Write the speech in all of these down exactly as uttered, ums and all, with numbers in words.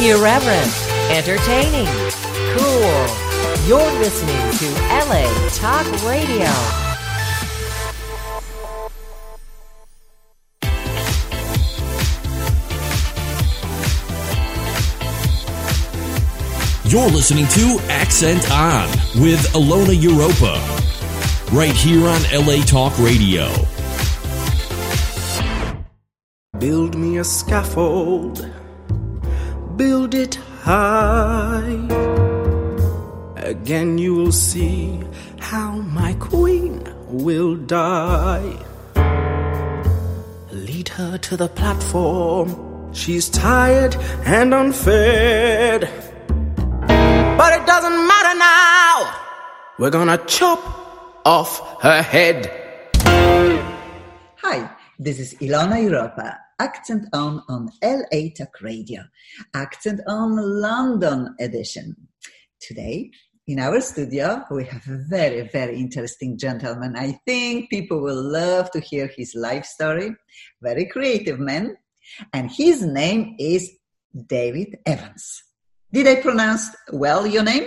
Irreverent, entertaining, cool. You're listening to L A Talk Radio. You're listening to Accent On with Ilona Europa, right here on L A Talk Radio. Build me a scaffold, build it high. Again you will see how my queen will die. Lead her to the platform, she's tired and unfed. But it doesn't matter now, we're gonna chop off her head. Hi, this is Ilona Europa, Accent On on L A Talk Radio, Accent On London edition. Today, in our studio, we have a very, very interesting gentleman. I think people will love to hear his life story. Very creative man. And his name is David Evans. Did I pronounce well your name?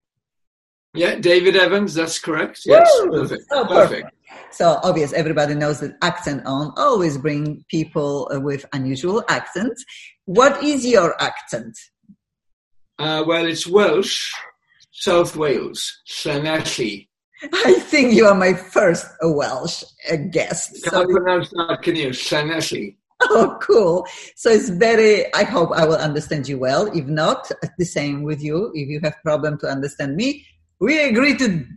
Yeah, David Evans, that's correct. Yes, Woo! perfect. So perfect. perfect. So obvious, everybody knows that Accent On always bring people with unusual accents. What is your accent? Uh, well, it's Welsh, South Wales, Llanelli. I think you are my first Welsh uh, guest. Can So I pronounce that, can you? Llanelli. Oh, cool. So it's very, I hope I will understand you well. If not, the same with you. If you have problem to understand me, we agree to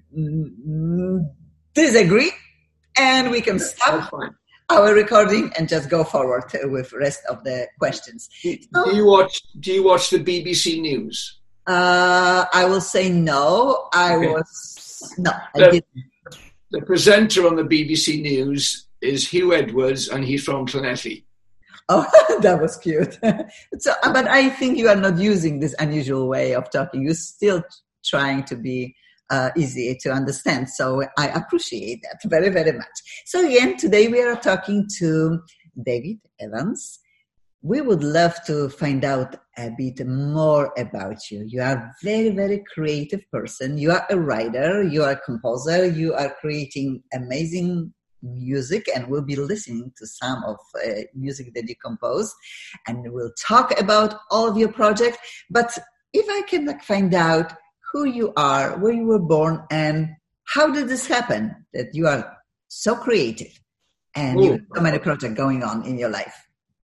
mm, disagree and we can stop our recording and just go forward with rest of the questions. Do, So, do you watch, do you watch the B B C News? uh, I will say no. I Okay. was, no, I The- didn't. The presenter on the B B C News is Hugh Edwards and he's from Llanelli. Oh, that was cute. So, but I think you are not using this unusual way of talking. You're still trying to be uh, easy to understand. So I appreciate that very, very much. So again, today we are talking to David Evans. We would love to find out a bit more about you. You are a very, very creative person. You are a writer. You are a composer. You are creating amazing music, and we'll be listening to some of uh, music that you compose, and we'll talk about all of your projects. But if I can like find out who you are, where you were born, and how did this happen that you are so creative and you have so many projects going on in your life?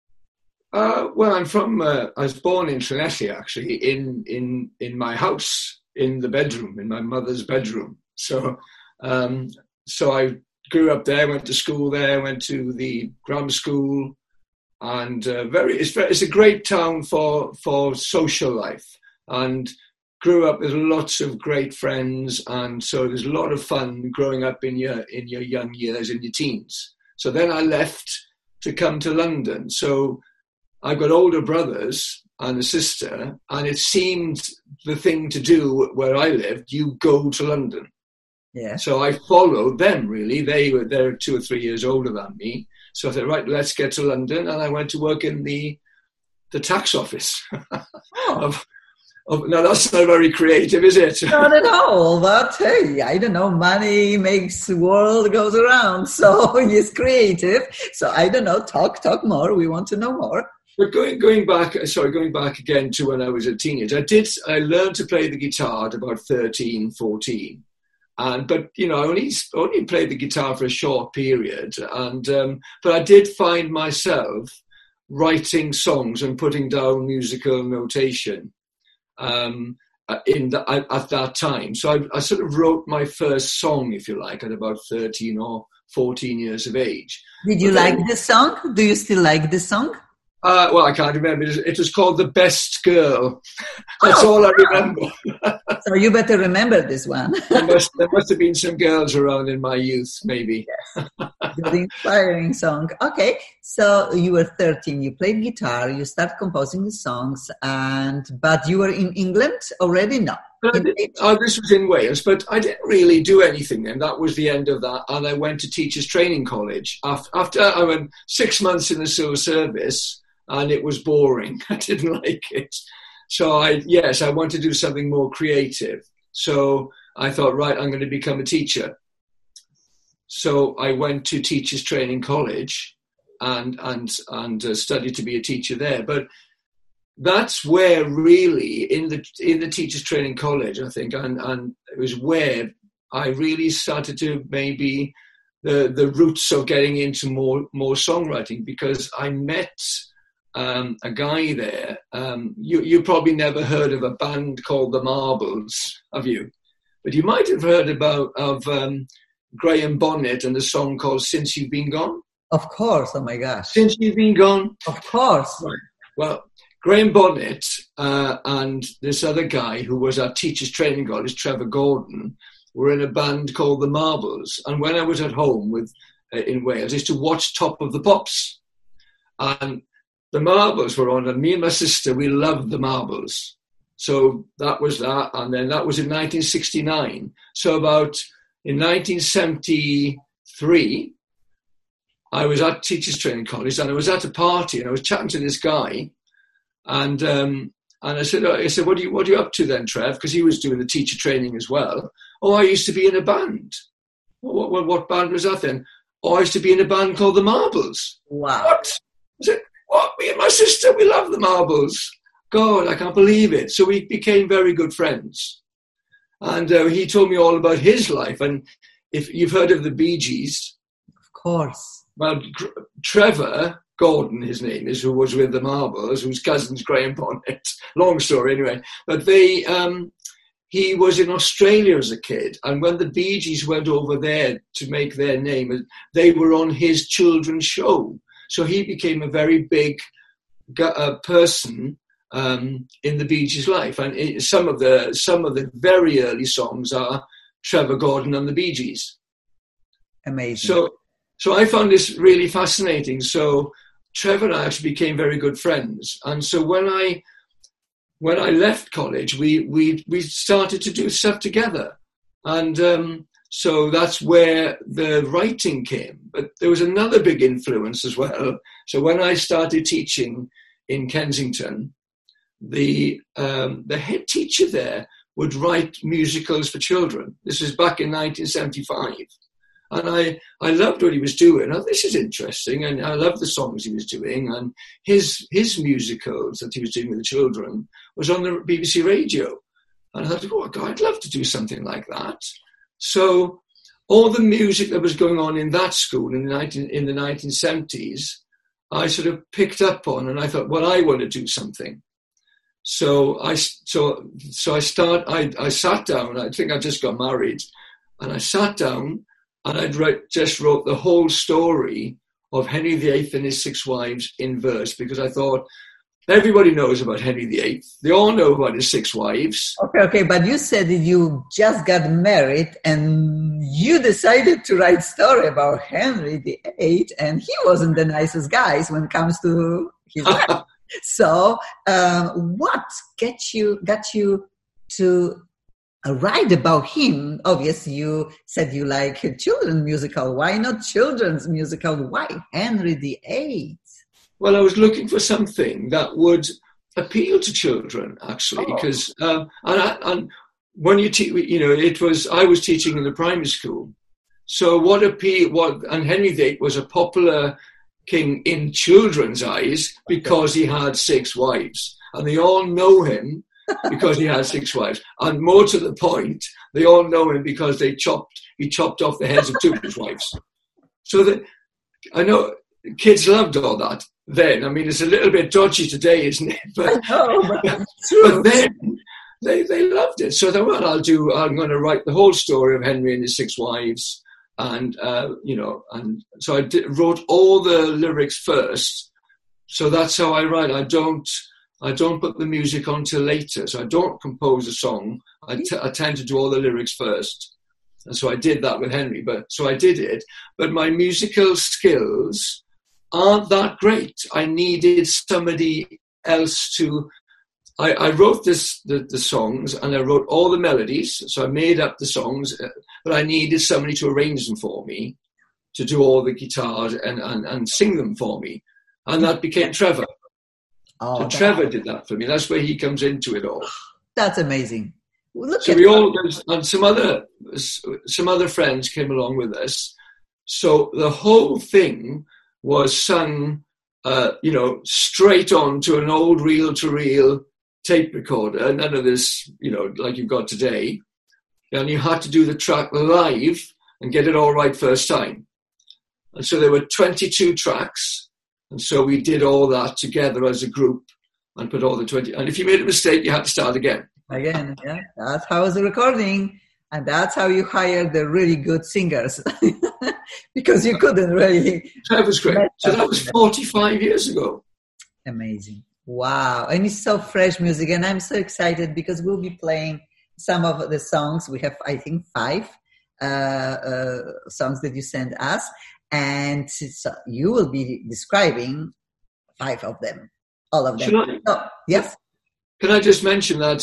Uh, well, I'm from, uh, I was born in Llanelli, actually, in, in, in my house, in the bedroom, in my mother's bedroom. So, um, so I grew up there, went to school there, went to the grammar school, and uh, very, it's, very, it's a great town for, for social life, and grew up with lots of great friends, and so there's a lot of fun growing up in your, in your young years, in your teens. So then I left to come to London. So I've got older brothers and a sister, and it seemed the thing to do where I lived, you go to London. Yeah. So I followed them, really. They were they're two or three years older than me. So I said, right, let's get to London. And I went to work in the the tax office. of, of, now, that's not very creative, is it? Not at all, but hey, I don't know, money makes the world goes around, so it's creative. So I don't know, talk, talk more. We want to know more. But going going back, sorry, going back again to when I was a teenager, I did, I learned to play the guitar at about thirteen, fourteen. And, but, you know, I only, only played the guitar for a short period. And, um, but I did find myself writing songs and putting down musical notation um, in the, at, at that time. So I, I sort of wrote my first song, if you like, at about thirteen or fourteen years of age. Did you but like then, the song? Do you still like the song? Uh, well, I can't remember. It was, it was called The Best Girl. That's all I remember. So you better remember this one. there, must, there must have been some girls around in my youth, maybe. Yes. Good inspiring song. Okay, so you were thirteen, you played guitar, you started composing the songs, and but you were in England already? No. Did, oh, this was in Wales, but I didn't really do anything then. That was the end of that. And I went to Teachers Training College. After, after I went six months in the civil service, and it was boring. I didn't like it. so I, yes, I want to do something more creative. So I thought, right, I'm going to become a teacher. So I went to Teachers Training College and and and uh, studied to be a teacher there. But that's where really in the in the Teachers Training College, I think, and, and it was where I really started to maybe the the roots of getting into more more songwriting, because I met um, a guy there. Um, you you probably never heard of a band called the Marbles, have you? But you might have heard about of um, Graham Bonnet and a song called "Since You've Been Gone." Of course. Oh my gosh. Since You've Been Gone. Of course. Right. Well, Graham Bonnet uh, and this other guy who was our Teachers Training College, Trevor Gordon, were in a band called the Marbles. And when I was at home with uh, in Wales, I used to watch Top of the Pops. And the Marbles were on, and me and my sister, we loved the Marbles. So that was that. And then that was in nineteen sixty-nine. So about in nineteen seventy-three, I was at Teachers Training College, and I was at a party, and I was chatting to this guy. And um, and I said, I said, what are you what are you up to then, Trev? Because he was doing the teacher training as well. Oh, I used to be in a band. What, what, what band was that then? Oh, I used to be in a band called the Marbles. Wow. What? I said, what? Me and my sister, we love the Marbles. God, I can't believe it. So we became very good friends. And uh, he told me all about his life. And if you've heard of the Bee Gees. Of course. Well, Gr- Trevor Gordon, his name is, who was with the Marbles, whose cousin's Graham Bonnet. Long story anyway. But they, um, he was in Australia as a kid. And when the Bee Gees went over there to make their name, they were on his children's show. So he became a very big uh, person um, in the Bee Gees' life. And it, some of the some of the very early songs are Trevor Gordon and the Bee Gees. Amazing. So, so I found this really fascinating. So Trevor and I actually became very good friends. And so when I when I left college, we we we started to do stuff together. And um, so that's where the writing came. But there was another big influence as well. So when I started teaching in Kensington, the um, the head teacher there would write musicals for children. This was back in nineteen seventy-five. And I, I loved what he was doing. Oh, this is interesting. And I loved the songs he was doing. And his his musicals that he was doing with the children was on the B B C radio. And I thought, oh, God, I'd love to do something like that. So all the music that was going on in that school in the, nineteen, in the nineteen seventies, I sort of picked up on. And I thought, well, I want to do something. So I, so, so I, start, I, I sat down. I think I just got married. And I sat down. And I'd write, just wrote the whole story of Henry the Eighth and his six wives in verse, because I thought everybody knows about Henry the Eighth. They all know about his six wives. Okay, okay, but you said that you just got married and you decided to write story about Henry the Eighth, and he wasn't the nicest guy when it comes to his wife. So, um, what get you got you to Uh, write about him? Obviously, you said you like a children's musical. Why not children's musical? Why Henry the Eighth? Well, I was looking for something that would appeal to children, actually, Oh. because um, and, I, and when you te- you know, it was I was teaching in the primary school, so what appeal? What and Henry the Eighth was a popular king in children's eyes because he had six wives, and they all know him. Because he had six wives, and more to the point, they all know him because they chopped. He chopped off the heads of two of his wives. So that I know kids loved all that then. I mean, it's a little bit dodgy today, isn't it? But, I know, but it's true. but then they they loved it. So they well, I'll do. I'm going to write the whole story of Henry and his six wives, and uh, you know, and so I did, wrote all the lyrics first. So that's how I write. I don't. I don't put the music on till later, so I don't compose a song. I, t- I tend to do all the lyrics first. And so I did that with Henry, but so I did it. But my musical skills aren't that great. I needed somebody else to... I, I wrote this the, the songs, and I wrote all the melodies, so I made up the songs, but I needed somebody to arrange them for me, to do all the guitars and, and, and sing them for me. And that became Trevor. Oh, so that, Trevor did that for me. That's where he comes into it all. That's amazing. Look so at we that. all, and some other, some other friends came along with us. So the whole thing was sung, uh, you know, straight on to an old reel-to-reel tape recorder. None of this, you know, like you've got today. And you had to do the track live and get it all right first time. And so there were twenty-two tracks. And so we did all that together as a group and put all the twenty. And if you made a mistake, you had to start again. Again, yeah. That's how it's recording. And that's how you hire the really good singers. Because you couldn't really. That was great. So that was forty-five years ago. Amazing. Wow. And it's so fresh music. And I'm so excited because we'll be playing some of the songs. We have, I think, five uh, uh, songs that you sent us. And so you will be describing five of them, all of them. Should I? Oh, yes. Can I just mention that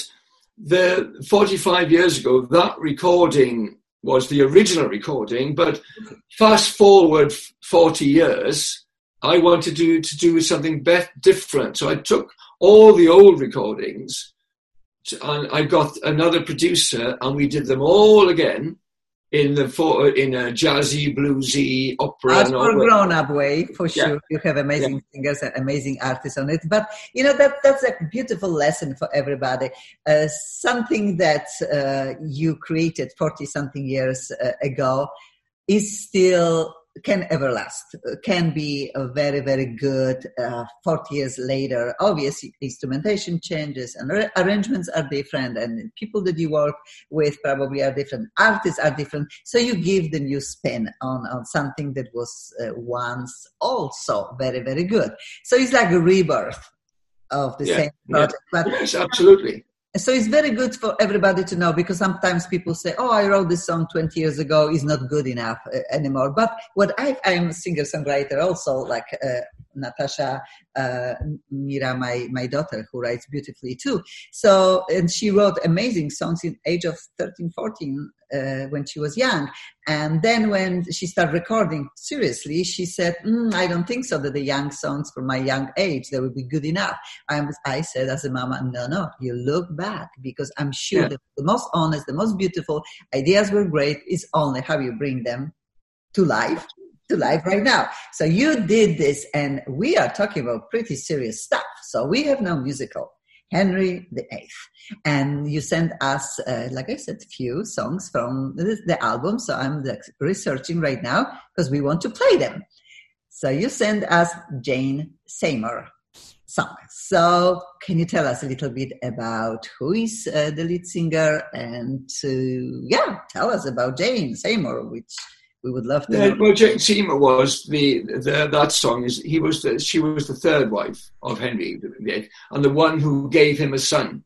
the forty-five years ago, that recording was the original recording, but fast forward forty years, I wanted to do, to do something be- different. So I took all the old recordings to, and I got another producer and we did them all again in the for, in a jazzy, bluesy, opera. As for grown-up way, for sure. Yeah. You have amazing Yeah. singers and amazing artists on it. But, you know, that that's a beautiful lesson for everybody. Uh, something that uh, you created forty-something years uh, ago is still, can everlast, can be a very, very good uh, forty years later. Obviously, instrumentation changes and ar- arrangements are different and people that you work with probably are different. Artists are different. So you give the new spin on, on something that was uh, once also very, very good. So it's like a rebirth of the Yeah, same project. yeah. But Yes, absolutely. so it's very good for everybody to know because sometimes people say, oh, I wrote this song twenty years ago, it's not good enough uh, anymore. But what I, I'm a singer-songwriter also, like uh, Natasha uh, Mira, my, my daughter, who writes beautifully too. So, and she wrote amazing songs in age of thirteen, fourteen uh, when she was young. And then when she started recording seriously, she said, mm, I don't think so that the young songs for my young age, they will be good enough. I, was, I said as a mama, no, no, you look back because I'm sure Yeah. that the most honest, the most beautiful ideas were great. It's only how you bring them to life, to life right now. So you did this and we are talking about pretty serious stuff. So we have no musical. Henry the Eighth. And you sent us, uh, like I said, few songs from the, the album. So I'm like, researching right now because we want to play them. So you sent us Jane Seymour song. So can you tell us a little bit about who is uh, the lead singer? And uh, yeah, tell us about Jane Seymour, which we would love to Yeah, know. well, Jane Seymour was the, the that song is he was the, she was the third wife of Henry the Eighth and the one who gave him a son.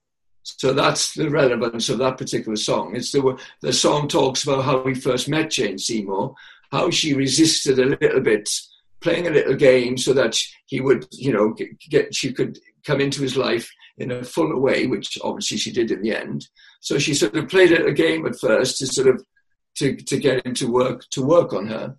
So that's the relevance of that particular song. It's the the song talks about how he first met Jane Seymour, how she resisted a little bit, playing a little game so that he would, you know, get, get she could come into his life in a fuller way, which obviously she did in the end. So she sort of played a game at first to sort of to to get him to work to work on her.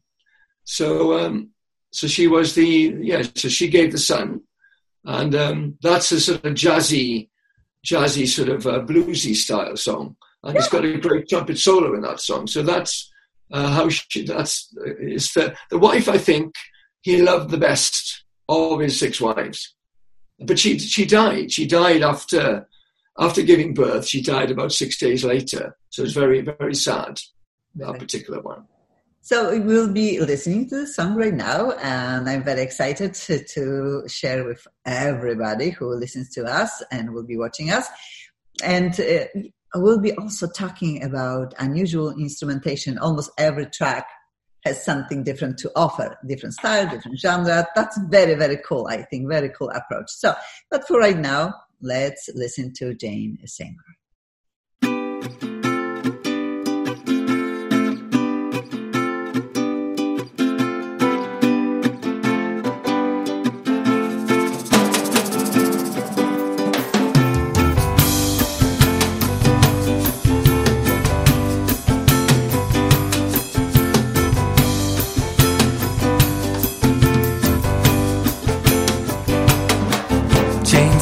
So um, so she was the yeah. So she gave the son, and um, that's a sort of jazzy, jazzy sort of uh, bluesy style song, and yeah. It's got a great trumpet solo in that song. So that's uh, how she. That's uh, is the the wife I think he loved the best of his six wives, but she she died. She died after after giving birth. She died about six days later. So it's very very sad. That particular one. So we'll be listening to the song right now, and I'm very excited to, to share with everybody who listens to us and will be watching us. And uh, we'll be also talking about unusual instrumentation. Almost every track has something different to offer, different style, different genre. That's very, very cool, I think, very cool approach. So, but for right now, let's listen to Jane Seymour.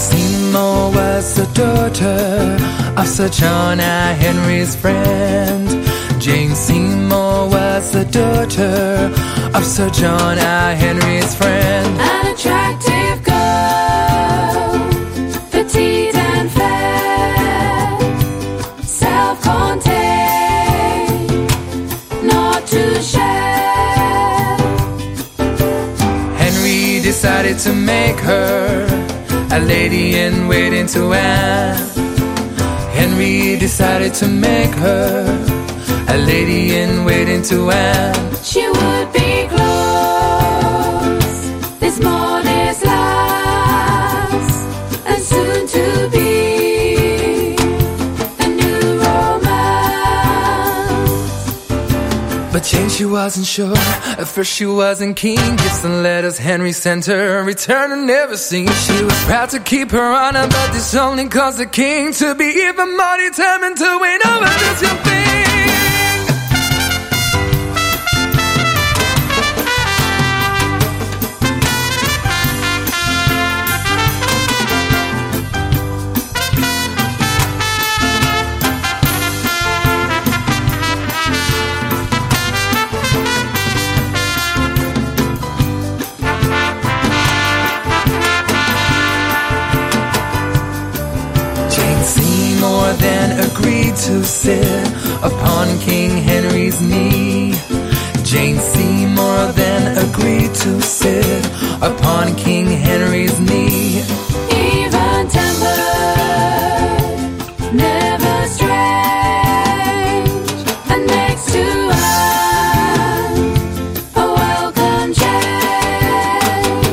Seymour was the daughter of Sir John I. Henry's friend. Jane Seymour was the daughter of Sir John I. Henry's friend. An attractive girl, petite and fair, self-contained, not to share. Henry decided to make her a lady in waiting to Anne. Henry decided to make her a lady in waiting to Anne. She would be close, this modest lass, and soon to be a new romance. But Jane, she wasn't sure. At first she wasn't keen. Gifts and letters Henry sent her, return her never seen. She was proud to keep her honor, but this only caused the king to be even more determined to win over this young thing. Then agreed to sit upon King Henry's knee. Jane Seymour then agreed to sit upon King Henry's knee. Even tempered, never strange, and next to Anne, a welcome change.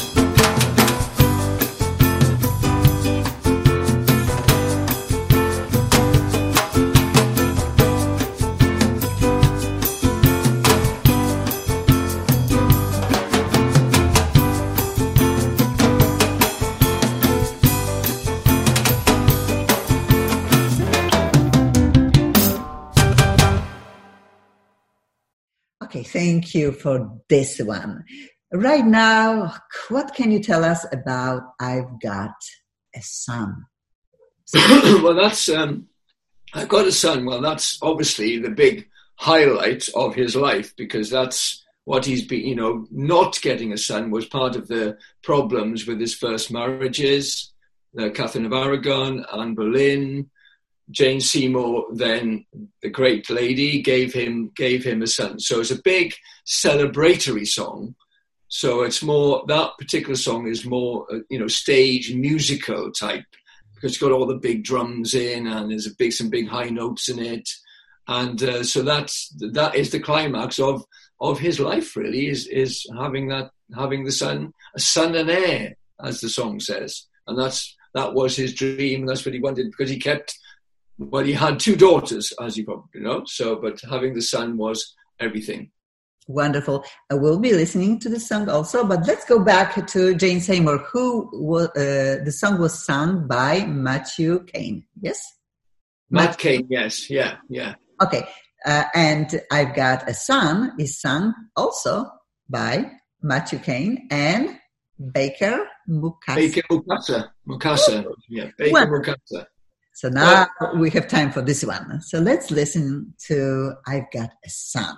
Okay, thank you for this one. Right now, what can you tell us about I've Got a Son? Well, that's, um, I've Got a Son. Well, that's obviously the big highlight of his life, because that's what he's been, you know, not getting a son was part of the problems with his first marriages, uh, Catherine of Aragon, Anne Boleyn. Jane Seymour, then the great lady, gave him gave him a son. So it's a big celebratory song. So it's more, that particular song is more, uh, you know, stage musical type, because it's got all the big drums in, and there's a big some big high notes in it, and uh, so that's that is the climax of of his life. Really, is is having that having the son, a son and heir, as the song says, and that's that was his dream. And that's what he wanted, because he kept. Well, he had two daughters, as you probably know, so, but having the son was everything. Wonderful. Uh, we'll be listening to the song also, but let's go back to Jane Seymour, who was, uh, the song was sung by Matthew Cain, yes? Matt, Matt Cain, yes, yeah, yeah. Okay, uh, and I've Got a Son is sung also by Matthew Cain and Baker Mukasa. Baker Mukasa, Mukasa, yeah, Baker well, Mukasa. So now well, we have time for this one. So let's listen to I've Got a Son.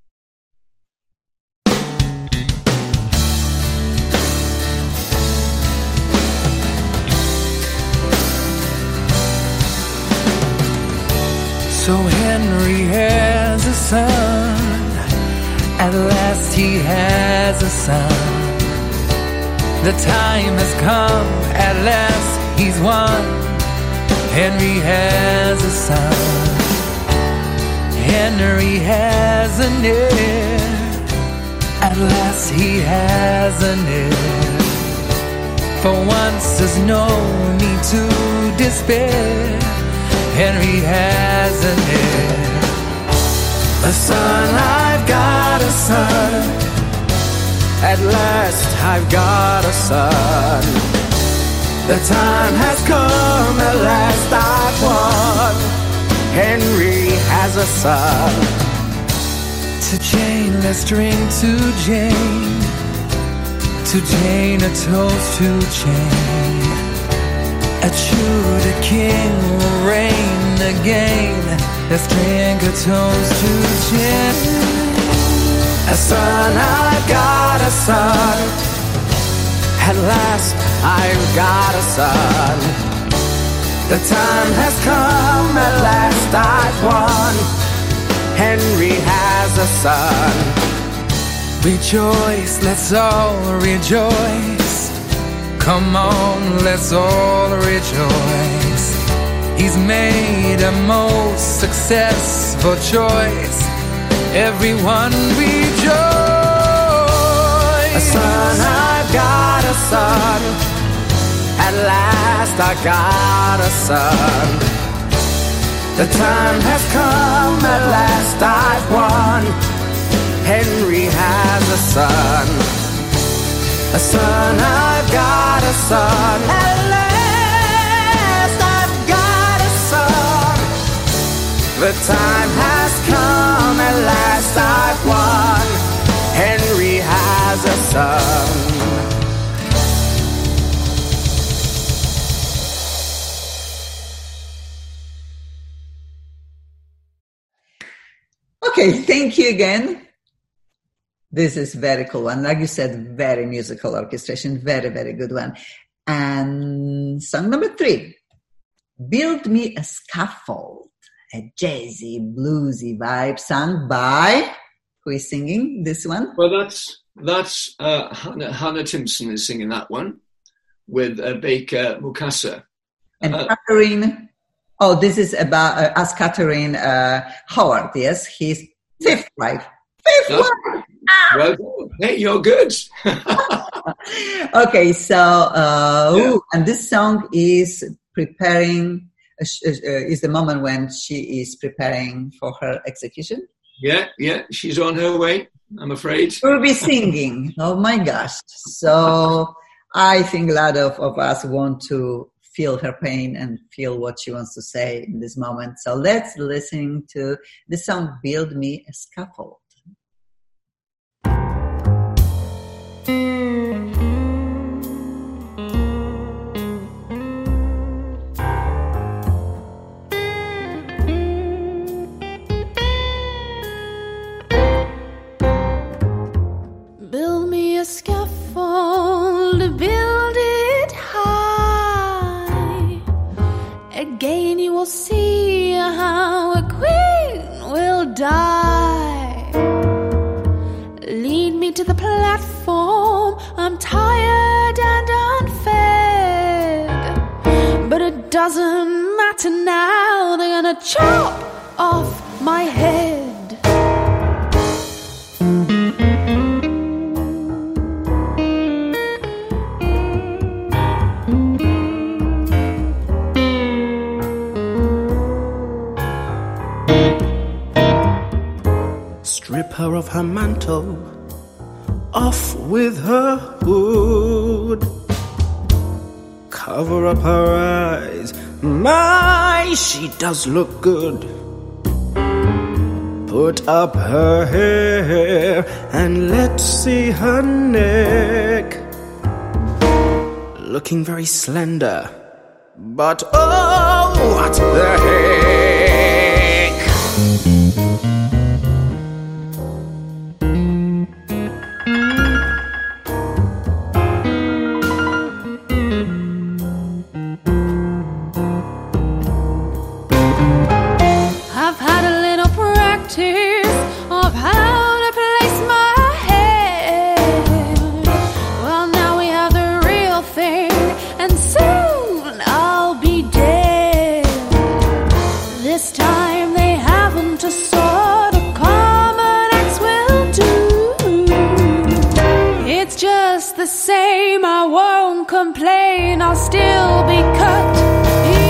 So Henry has a son. At last he has a son. The time has come. At last he's won. Henry has a son. Henry has an heir. At last he has an heir. For once there's no need to despair. Henry has an heir. A son, I've got a son. At last I've got a son. The time has come, at last I've won. Henry has a son. To Jane, let's drink to Jane. To Jane, a toast to Jane. A true king will reign again. Let's drink a toast to gin. A son, I've got a son. At last, I've got a son. The time has come, at last I've won. Henry has a son. Rejoice, let's all rejoice. Come on, let's all rejoice. He's made a most successful choice. Everyone rejoice. A son, I've got a son. At last I got a son. The time has come, at last I've won. Henry has a son. A son, I've got a son. At last I've got a son. The time has come, at last I've won. Henry has a son. Okay, thank you again. This is very cool one. Like you said, very musical orchestration. Very, very good one. And song number three, Build Me a Scaffold, a jazzy, bluesy vibe sung by, who is singing this one? Well, that's that's uh, Hannah, Hannah Timpson is singing that one with uh, Baker Mukasa. And Uh, Catherine, oh, this is about, uh, as Catherine uh, Howard, yes, he's fifth wife. Fifth That's- wife! well, hey, you're good. Okay, so, uh, Yeah. ooh, and this song is preparing, uh, sh- uh, is the moment when she is preparing for her execution. Yeah, yeah, she's on her way, I'm afraid. We'll be singing. Oh my gosh. So I think a lot of, of us want to feel her pain and feel what she wants to say in this moment. So let's listen to the song, Build Me a Scaffold. Build me a scaffold, build it high. Again you will see how a queen will die. Lead me to the platform, I'm tired and unfed. But it doesn't matter now, they're gonna chop off my head. Strip her of her mantle, off with her hood. Cover up her eyes, my, she does look good. Put up her hair and let's see her neck. Looking very slender, but oh, what the heck! I've had a little practice of how to place my hand. Well, now we have the real thing, and soon I'll be dead. This time they haven't a sword, a common axe will do. It's just the same, I won't complain, I'll still be cut into.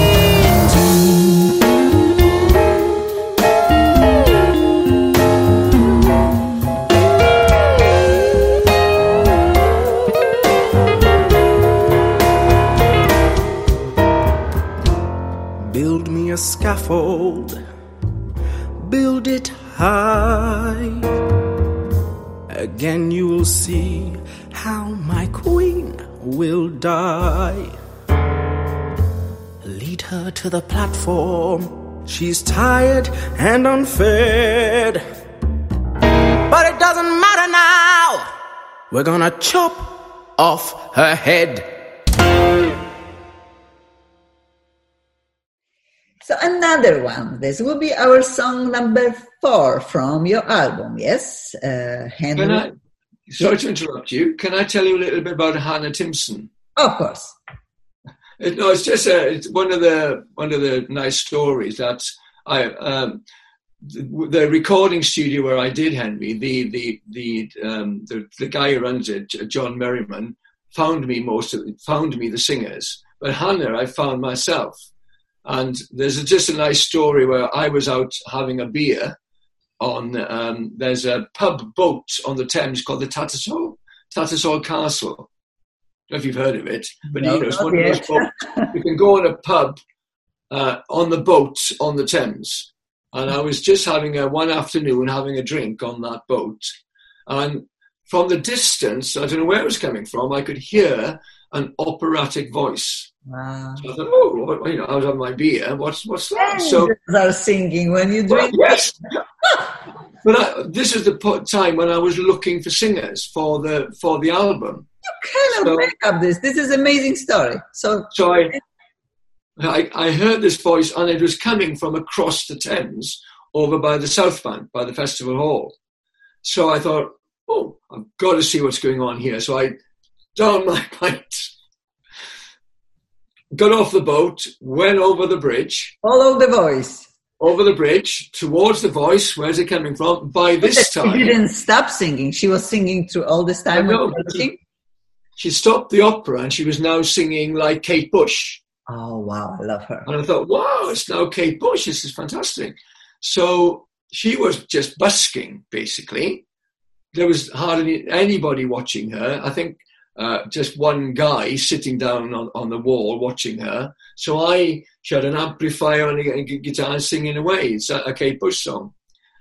Build me a scaffold, build it high. Again you will see how my queen will die. lead her to the platform. She's tired and unfed, but it doesn't matter now. We're gonna chop off her head. So another one. This will be our song number four from your album, yes? Uh, Henry. Can I, sorry to interrupt you. Can I tell you a little bit about Hannah Timpson? Of course. It, no, it's just a, it's one of the one of the nice stories that I um, the, the recording studio where I did Henry. The the the um, the, the guy who runs it, John Merriman, found me most of found me the singers, but Hannah I found myself. And there's a, just a nice story where I was out having a beer on, um, there's a pub boat on the Thames called the Tattersall, Tattersall Castle. I don't know if you've heard of it, but no, you know, it's one of those boats. You can go on a pub uh, on the boat on the Thames. And I was just having a one afternoon having a drink on that boat. And from the distance, I don't know where it was coming from, I could hear an operatic voice. Wow. So I thought, oh, what, you know, I was having my beer. What's what's that? So are singing when you drink. Well, yes, but I, this is the time when I was looking for singers for the for the album. You cannot so, make up this. This is an amazing story. So, so I, I I heard this voice, and it was coming from across the Thames, over by the South Bank, by the Festival Hall. So I thought, oh, I've got to see what's going on here. So I down my pint. Got off the boat, went over the bridge. Follow the voice. Over the bridge, towards the voice. Where's it coming from? By this she time... She didn't stop singing. She was singing through all this time. No, she, she stopped the opera and she was now singing like Kate Bush. Oh, wow. I love her. And I thought, wow, it's now Kate Bush. This is fantastic. So she was just busking, basically. There was hardly anybody watching her. I think... Uh, just one guy sitting down on, on the wall watching her. So I, she had an amplifier and a, a guitar singing away. It's a, a Kate Bush song.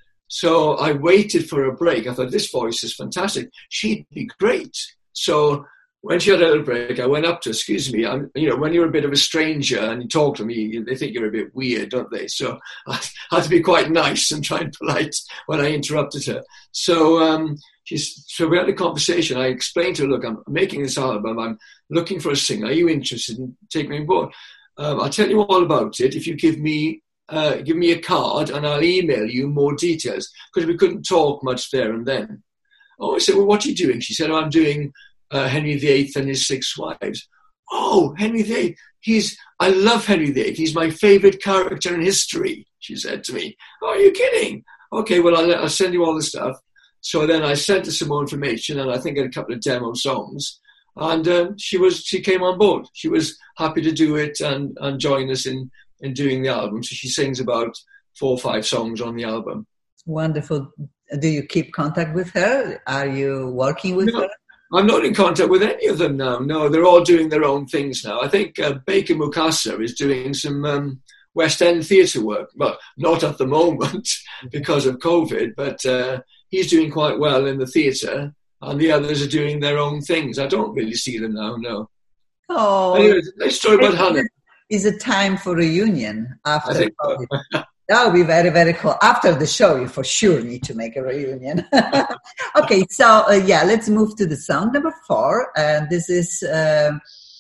So I waited for a break. I thought, this voice is fantastic. She'd be great. So when she had a little break, I went up to her, excuse me, I'm, you know, when you're a bit of a stranger and you talk to me, they think you're a bit weird, don't they? So I had to be quite nice and try and polite when I interrupted her. So, um, She's, so we had a conversation. I explained to her, look, I'm making this album. I'm looking for a singer. Are you interested in taking me on board? Um, I'll tell you all about it if you give me uh, give me a card and I'll email you more details, because we couldn't talk much there and then. Oh, I said, well, what are you doing? She said, oh, I'm doing uh, Henry the Eighth and his six wives. Oh, Henry the Eighth. He's, I love Henry the Eighth. He's my favourite character in history, she said to me. Oh, are you kidding? Okay, well, I'll, I'll send you all the stuff. So then I sent her some more information, and I think a couple of demo songs, and um, she was she came on board. She was happy to do it and, and join us in, in doing the album. So she sings about four or five songs on the album. Wonderful. Do you keep contact with her? Are you working with no, her? I'm not in contact with any of them now. No, they're all doing their own things now. I think uh, Baker Mukasa is doing some um, West End theatre work. Well, not at the moment because of COVID, but... Uh, he's doing quite well in the theatre, and the others are doing their own things. I don't really see them now, no. Oh, anyway, let's talk about Hannah. Is it time for reunion after? I think so. That would be very, very cool. After the show, you for sure need to make a reunion. Okay, so uh, yeah, let's move to the song number four. And this is uh,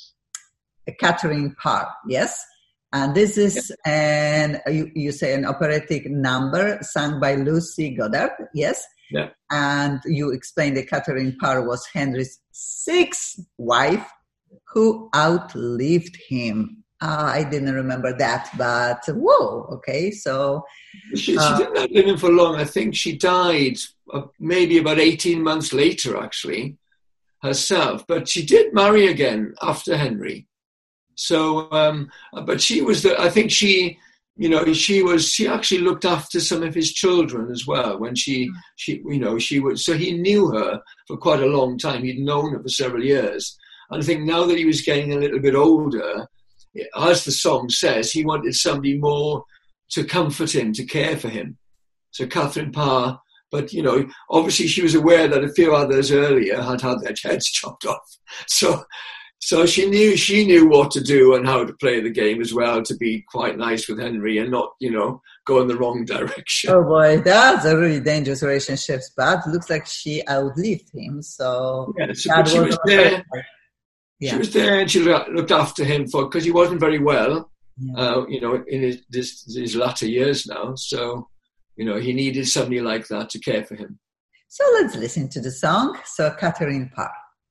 Catherine Parr, yes? And this is an, you, you say an operatic number sung by Lucy Goddard, yes? Yeah. And you explained that Catherine Parr was Henry's sixth wife who outlived him. Uh, I didn't remember that, but whoa, okay, so... She, uh, she didn't outlive him for long. I think she died uh, maybe about eighteen months later, actually, herself. But she did marry again after Henry. So, um, but she was the, I think she, you know, she was, she actually looked after some of his children as well when she, she, you know, she was, so he knew her for quite a long time. He'd known her for several years. And I think now that he was getting a little bit older, as the song says, he wanted somebody more to comfort him, to care for him. So Catherine Parr, but, you know, obviously she was aware that a few others earlier had had their heads chopped off. So, so she knew she knew what to do and how to play the game as well, to be quite nice with Henry and not, you know, go in the wrong direction. Oh boy, that's a really dangerous relationship. But it looks like she outlived him. So yeah, so, but she was there. Yeah. She was there and she looked after him for because he wasn't very well. Yeah. Uh, you know, in his this, his latter years now. So, you know, he needed somebody like that to care for him. So let's listen to the song. So Catherine Parr.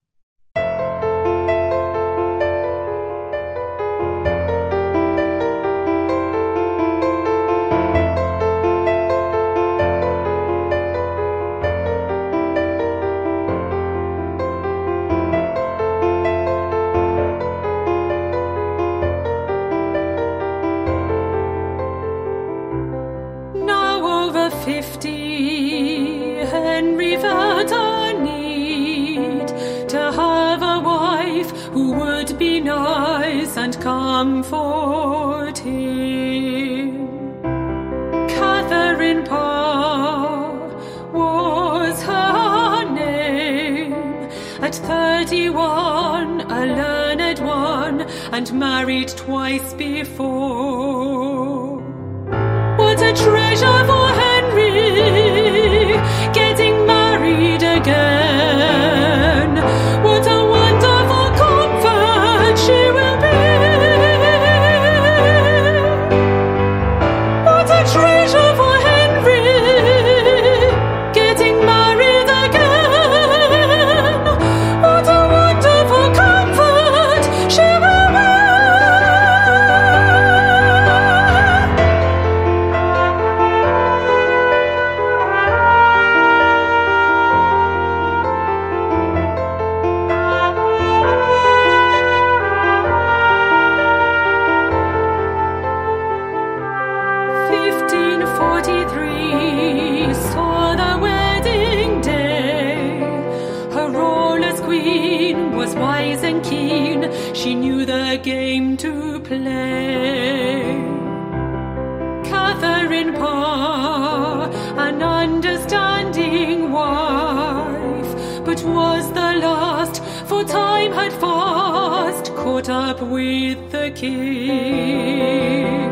Comfort him. Catherine Parr was her name. At thirty-one, a learned one, and married twice before. What a treasure for Henry, getting married again. What a wonderful comfort she will be. She knew the game to play. Catherine Parr, an understanding wife, but was the last, for time had fast caught up with the king.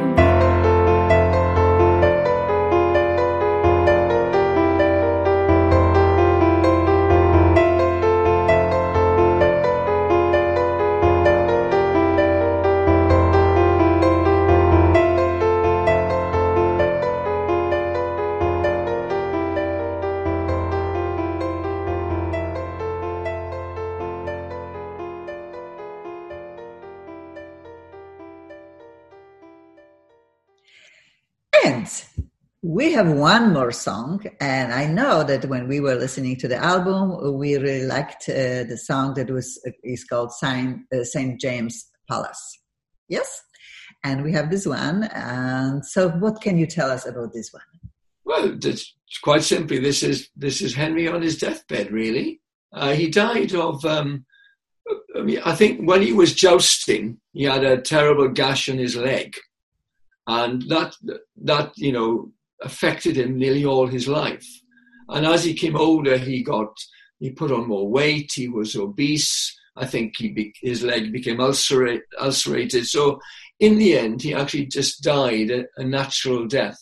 We have one more song, and I know that when we were listening to the album, we really liked uh, the song that was uh, is called Saint, uh, Saint James Palace. Yes? And we have this one. And so what can you tell us about this one? Well, it's quite simply, this is this is Henry on his deathbed, really. Uh, he died of, um, I mean, I think when he was jousting, he had a terrible gash on his leg. And that, that you know, affected him nearly all his life. And as he came older, he got, he put on more weight, he was obese. I think he be, his leg became ulcerate, ulcerated. So in the end, he actually just died a, a natural death.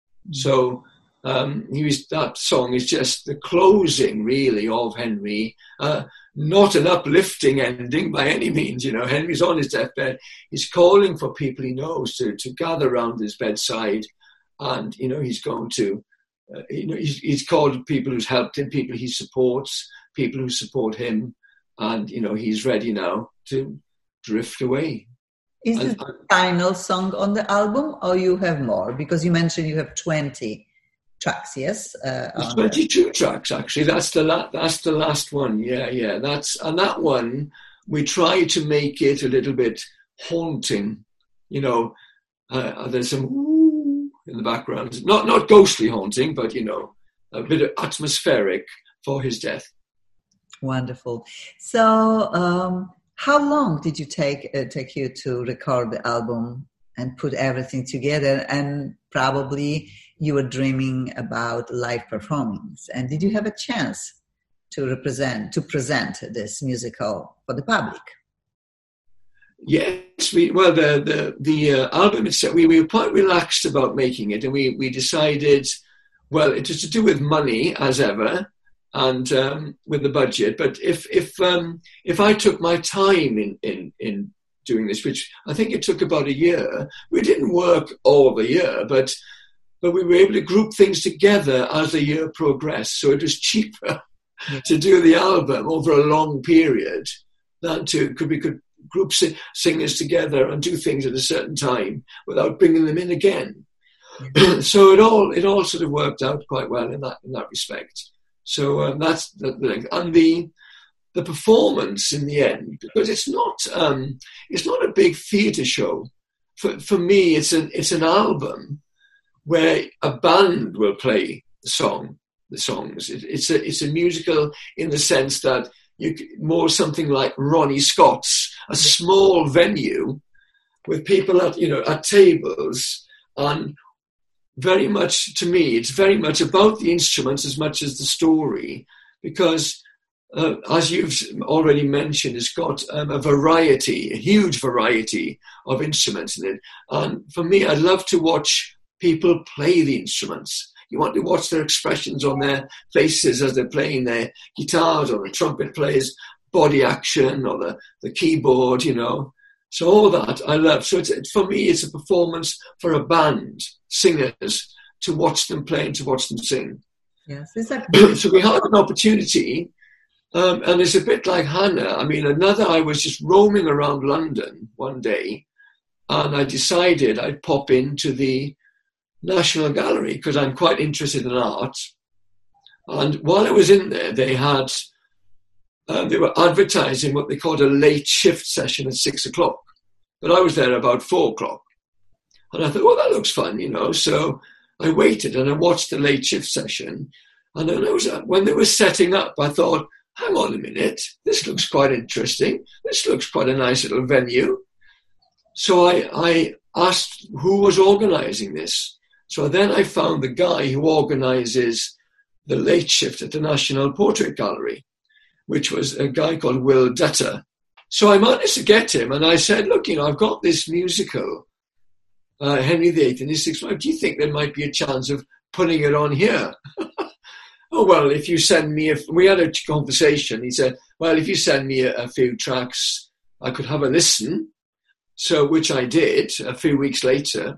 So um, he was, that song is just the closing, really, of Henry. Uh, not an uplifting ending by any means. You know, Henry's on his deathbed. He's calling for people he knows to, to gather around his bedside. And, you know, he's going to, uh, you know, he's, he's called people who's helped him, people he supports, people who support him. And, you know, he's ready now to drift away. Is and, it the final song on the album, or you have more? Because you mentioned you have twenty tracks, yes? Uh, There's twenty-two the... tracks, actually. That's the, la- that's the last one. Yeah, yeah. That's And that one, we try to make it a little bit haunting. You know, uh, there's some woo in the background. Not, not ghostly haunting, but, you know, a bit of atmospheric for his death. Wonderful. So, um, how long did you take uh, take you to record the album and put everything together? And probably you were dreaming about live performance. And did you have a chance to represent to present this musical for the public? Yes, we well the the the uh, album itself. We, we were quite relaxed about making it, and we we decided, well, it was to do with money as ever, and um, with the budget. But if if um, if I took my time in in in doing this, which I think it took about a year, we didn't work all the year, but but we were able to group things together as the year progressed. So it was cheaper yeah. to do the album over a long period than to could we could. group singers together and do things at a certain time without bringing them in again. Mm-hmm. So it all it all sort of worked out quite well in that in that respect. So um, that's the, the and the the performance in the end, because it's not um, it's not a big theatre show. For for me, it's an it's an album where a band will play the song the songs. It, it's a it's a musical in the sense that you more something like Ronnie Scott's, a small venue with people at you know at tables, and very much to me it's very much about the instruments as much as the story, because uh, as you've already mentioned, it's got um, a variety, a huge variety of instruments in it. And for me, I love to watch people play the instruments. You want to watch their expressions on their faces as they're playing their guitars, or the trumpet players' body action, or the, the keyboard, you know. So all that I love. So it's, it, for me, it's a performance for a band, singers, to watch them play and to watch them sing. Yes, it's like so we had an opportunity, um, and it's a bit like Hannah. I mean, another, I was just roaming around London one day, and I decided I'd pop into the National Gallery because I'm quite interested in art. And while I was in there, they had uh, they were advertising what they called a late shift session at six o'clock. But I was there about four o'clock, and I thought, well, that looks fun, you know. So I waited and I watched the late shift session. And then I was when they were setting up, I thought, hang on a minute, this looks quite interesting. This looks quite a nice little venue. So I, I asked who was organising this. So then I found the guy who organises the late shift at the National Portrait Gallery, which was a guy called Will Dutter. So I managed to get him, and I said, look, you know, I've got this musical, uh, Henry the Eighth and his Six Wives. Do you think there might be a chance of putting it on here? Oh, well, if you send me, a, we had a conversation. He said, well, if you send me a, a few tracks, I could have a listen. So, which I did a few weeks later.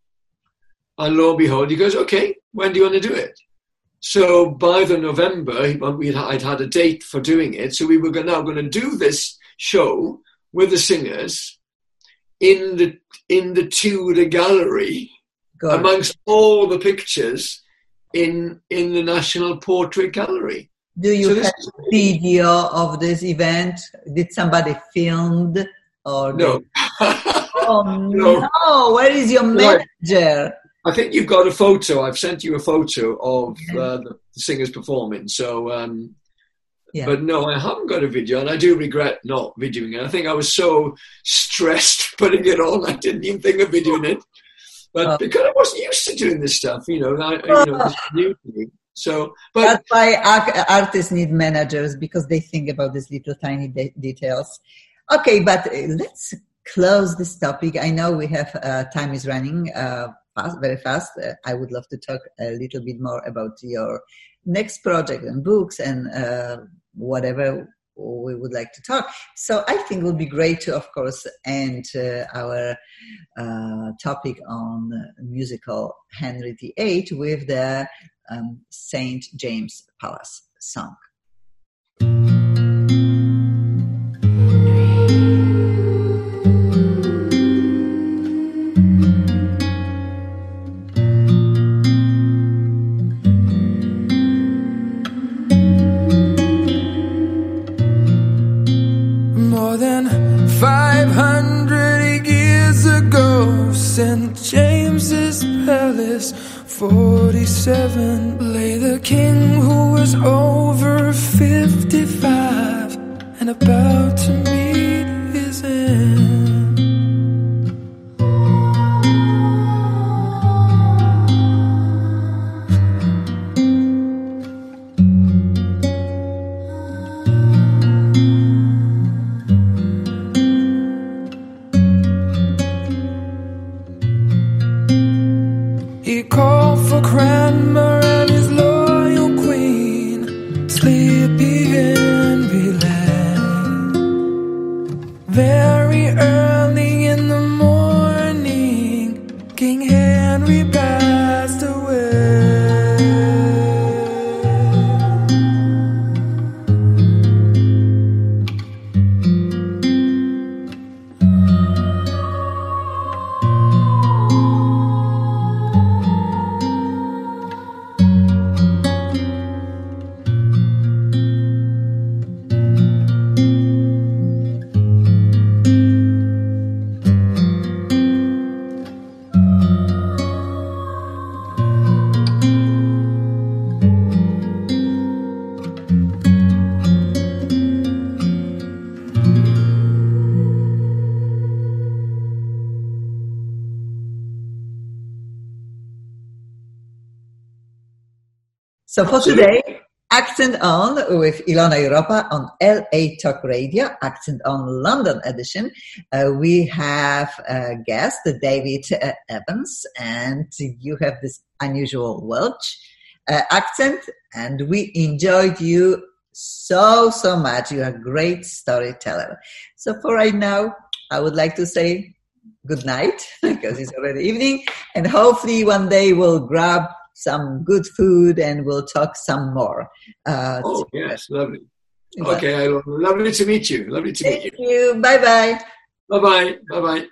And lo and behold, he goes, okay, when do you want to do it? So by the November, we'd, I'd had a date for doing it. So we were now going to do this show with the singers in the in the Tudor Gallery, God. Amongst all the pictures in in the National Portrait Gallery. Do you so have a video of this event? Did somebody filmed? Or no. Did... oh, no. no. Where is your manager? I think you've got a photo. I've sent you a photo of uh, the singers performing. So, um, yeah. But no, I haven't got a video, and I do regret not videoing it. I think I was so stressed putting it on, I didn't even think of videoing it. But oh. because I wasn't used to doing this stuff, you know, I, you know, it's new to me. So, but that's why artists need managers, because they think about these little tiny de- details. Okay, but let's close this topic. I know we have uh, time is running. Uh, Fast, very fast. Uh, I would love to talk a little bit more about your next project and books and uh, whatever we would like to talk. So I think it would be great to, of course, end uh, our uh, topic on musical Henry the Eighth with the um, Saint James Palace song. Saint James's Palace, forty-seven, lay the king who was over fifty-five and about to meet his end. So for today, Accent On with Ilona Europa on L A Talk Radio, Accent On London edition. Uh, we have a guest, David uh, Evans, and you have this unusual Welsh uh, accent, and we enjoyed you so, so much. You're a great storyteller. So for right now, I would like to say good night, because it's already evening, and hopefully one day we'll grab some good food and we'll talk some more. Uh, oh, yes, lovely. Okay, lovely to meet you. Lovely to meet you. Thank you. Bye-bye. Bye-bye. Bye-bye.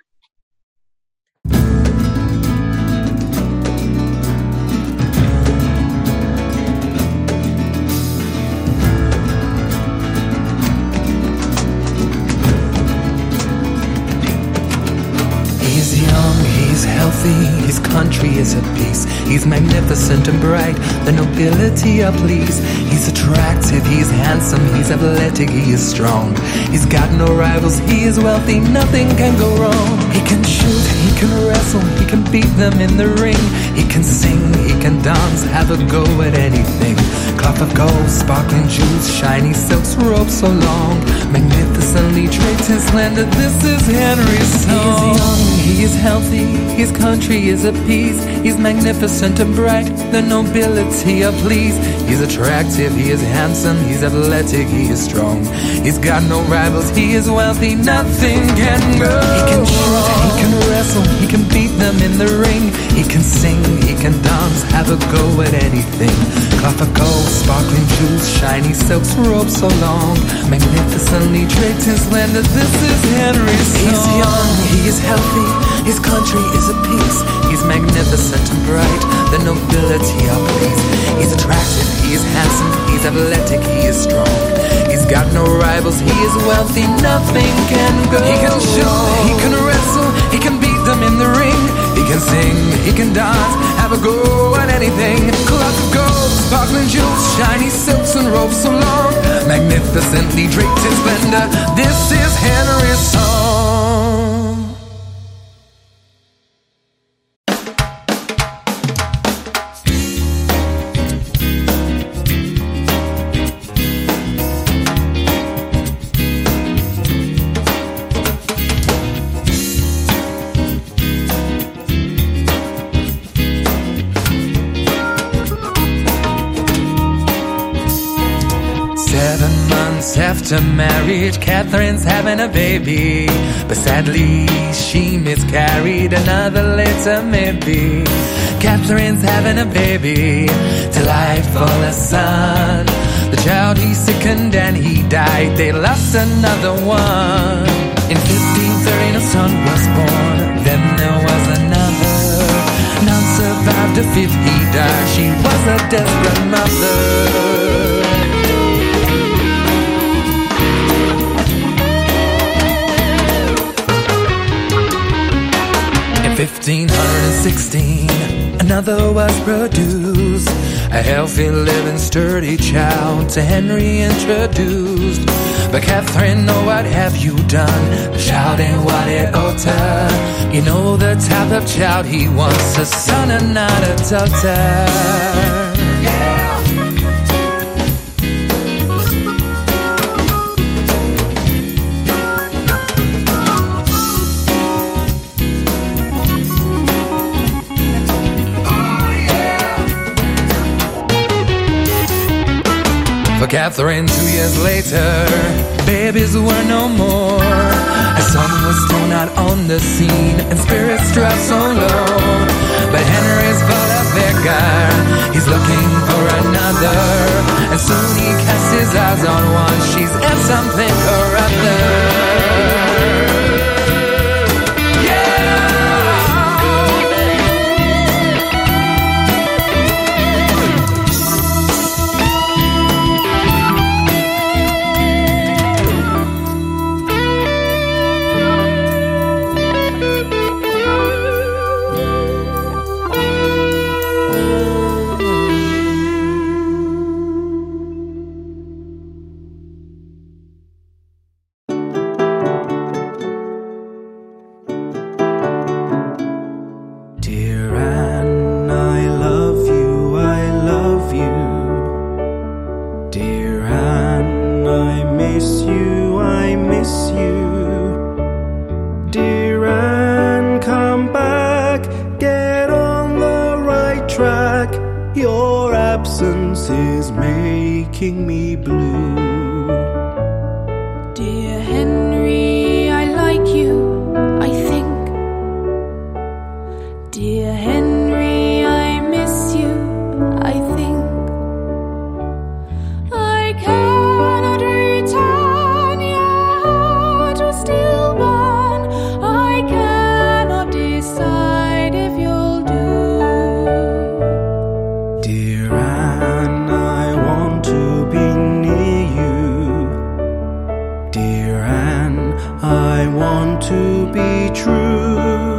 He's healthy, his country is at peace. He's magnificent and bright, the nobility are pleased. He's attractive, he's handsome, he's athletic, he is strong. He's got no rivals, he is wealthy, nothing can go wrong. He can shoot, he can wrestle, he can beat them in the ring. He can sing, he can dance, have a go at anything. Cloth of gold, sparkling jewels, shiny silks, robes so long. Magnificently draped and slender, this is Henry's song. He's young, he is healthy, his country is at peace. He's magnificent and bright, the nobility are pleased. He's attractive, he is handsome, he's athletic, he is strong. He's got no rivals, he is wealthy, nothing can go. He can shoot, he can wrestle, he can beat them in the ring. He can sing, he can dance, have a go at anything. Cloth of gold, sparkling jewels, shiny silks, robes so long. Magnificently draped and slender, this is Henry's song. He's young, he is healthy, his country is at peace. He's magnificent and bright, the nobility are pleased. He's attractive, he is handsome, he's athletic, he is strong. He's got no rivals, he is wealthy, nothing can go. He can shoot, he can wrestle, he can beat them in the ring. He can sing, he can dance, have a go at anything. Cloth of gold, sparkling jewels, shiny silks and robes so long. Magnificently draped in splendor, this is Henry's song. After marriage, Catherine's having a baby, but sadly she miscarried. Another later maybe. Catherine's having a baby, delightful a son. The child he sickened and he died. They lost another one. In fifteen thirteen a son was born. Then there was another. None survived a fifth, he died. She was a desperate mother. fifteen sixteen, another was produced. A healthy, living, sturdy child to Henry introduced. But Catherine, oh, what have you done? The child ain't what it ought to. You know the type of child he wants, a son and not a daughter. For Catherine, two years later, babies were no more. A son was thrown out on the scene, and spirits dropped so low. But Henry's full of vigor, he's looking for another. And soon he casts his eyes on one, she's in something or other. miss you. Dear Anne, come back, get on the right track. Your absence is making me blue. Dear Henry, I like you, I think. Dear Henry, I miss you, I think. I cannot return, your heart will still burn. I cannot decide if you'll do. Dear Anne, I want to be near you. Dear Anne, I want to be true.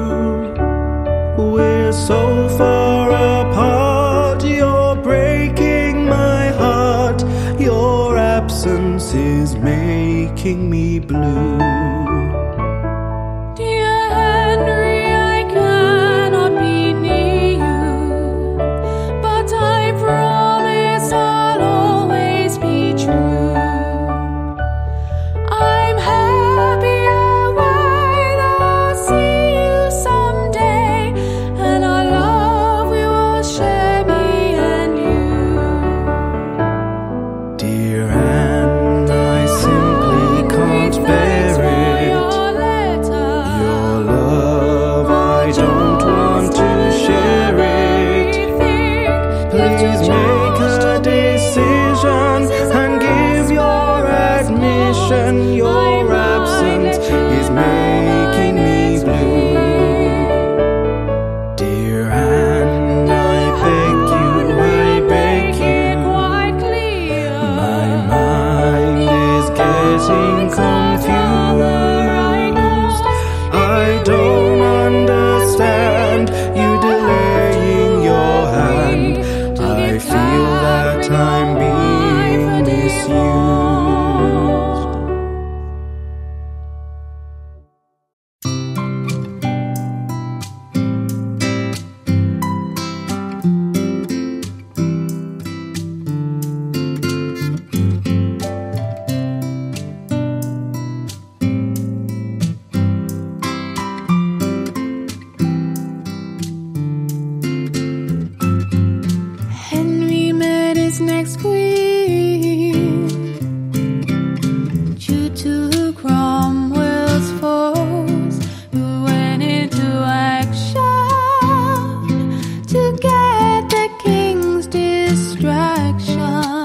We're so far apart, you're breaking my heart. Your absence is making me blue. Dear Henry, I cannot be near you, but I promise I'll always be true. I'm happy away, I'll see you someday, and our love we will share, me and you. Dear Anne, I simply can't bear it. Your letter. Your love, I don't want to share it. Please make a decision and give your admission. Your absence is making me blue. Dear Anne, I beg you, I beg you. My mind is getting confused. I don't understand you delaying your hand. I feel that I'm being misused. Henry met his next queen due to Cromwell's foes, who went into action to get the king's distraction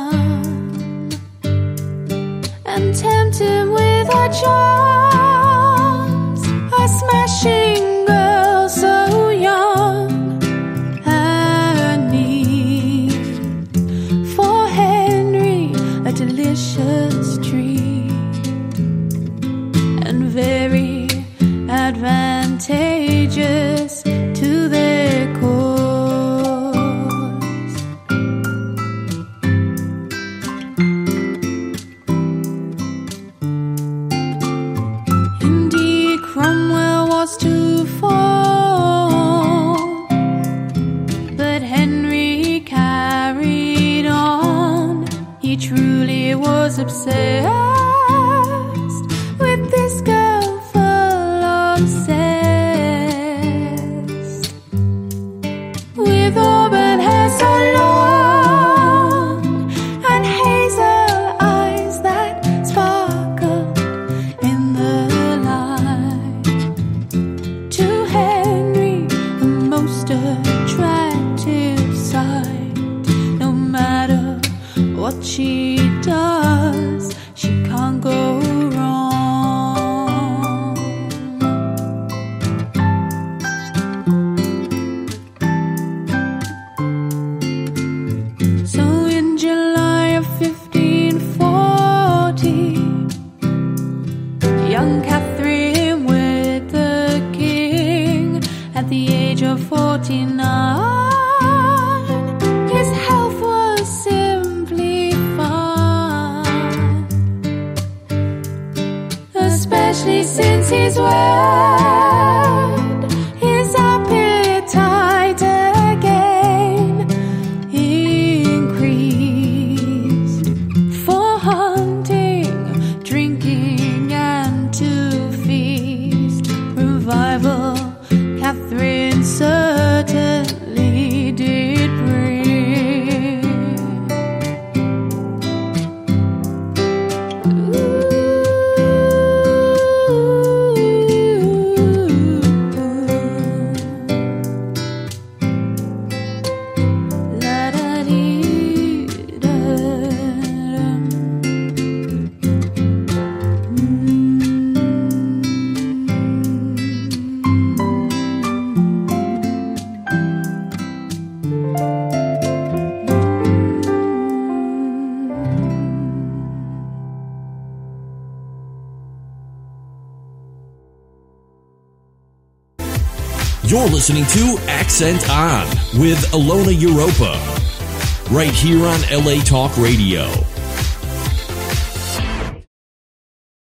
and tempt him with her charms. A smashing girl so young and neat, for Henry a delicious treat, and very advantageous to their cause. Indeed, Cromwell was to fall, but Henry carried on. He truly was obsessed with this girl full of zest, with auburn hair so long and hazel eyes that sparkle in the light. To Henry, the most attractive sight. No matter what she does, she can't go wrong. So in July of fifteen forty, young Catherine with the king at the age of forty-nine. His health was simply fine, especially since his word, his appetite again increased for hunting, drinking, and You're listening to Accent On with Ilona Europa, right here on L A Talk Radio.